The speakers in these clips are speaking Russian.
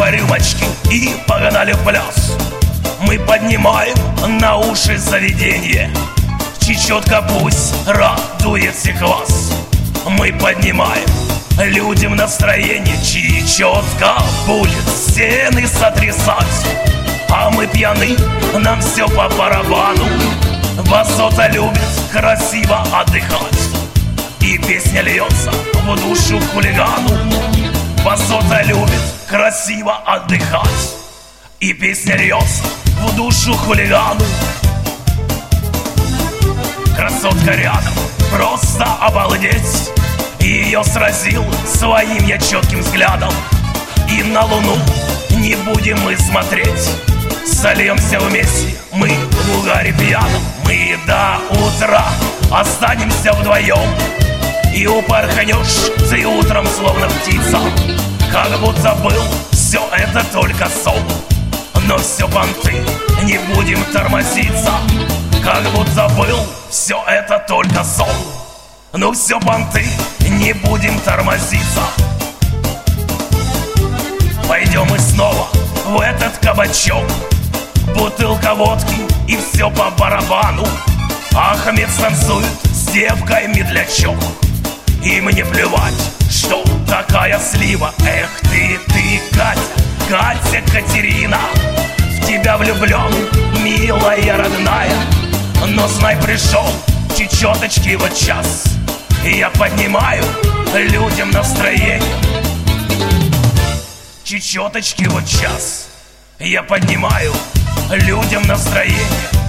по рюмочке и погнали в пляс. Мы поднимаем на уши заведение, чечетка пусть радует всех вас. Мы поднимаем людям настроение, чечетка будет стены сотрясать. А мы пьяны, нам все по барабану. Басота любит красиво отдыхать, и песня льется в душу хулигану. Басота любит красиво отдыхать, и песня льется в душу хулигану. Красотка рядом, просто обалдеть. Ее сразил своим я четким взглядом. И на луну не будем мы смотреть, сольемся вместе мы в угаре пьяном. Мы до утра останемся вдвоем, и упорхнешь ты утром словно птица, как будто был все это только сон. Но все понты, не будем тормозиться, как будто был все это только сон. Ну все понты, не будем тормозиться. Пойдем мы снова в этот кабачок, бутылка водки и все по барабану. Ахмед станцует с девкой медлячок, и мне плевать, что такая слива. Эх ты, Катя, Катя Катерина, в тебя влюблен, милая родная. Но знай, пришел чечеточки вот час, и я поднимаю людям настроение. Чечеточки вот час, я поднимаю людям настроение.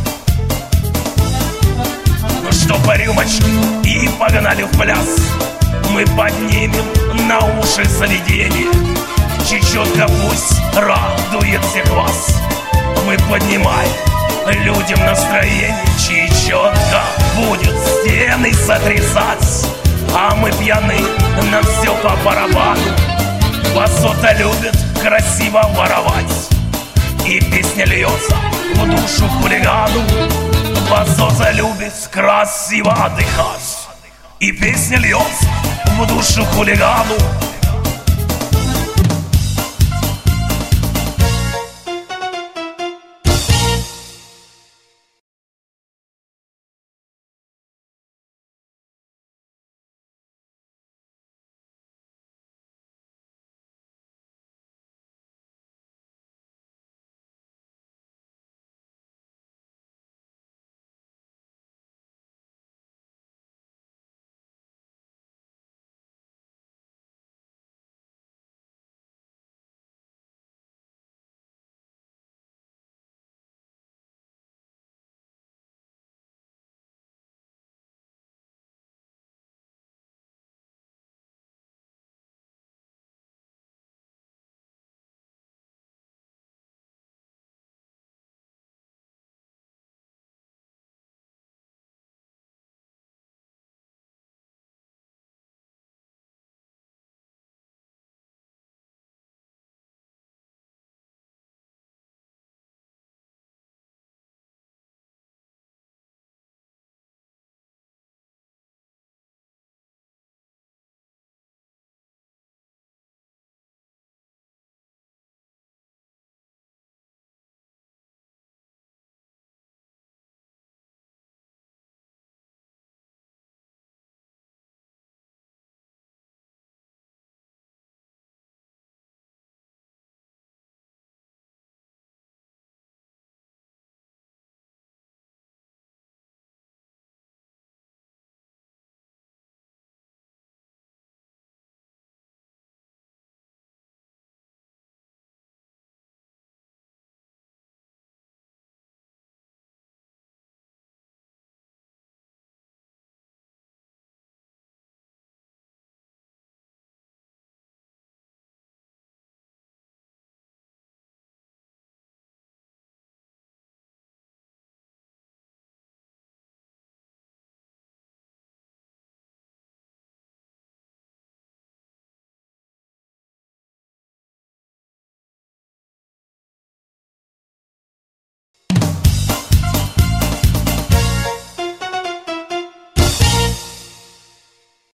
Ну что, по рюмочке и погнали в пляс. Мы поднимем на уши заведение, чечетка пусть радует всех вас. Мы поднимаем людям настроение, чечетка будет стены сотрясать. А мы пьяны, нам все по барабану. Басота любит красиво воровать, и песня льется в душу хулигану. Басота любит красиво отдыхать, и песня льется в душу хулигану.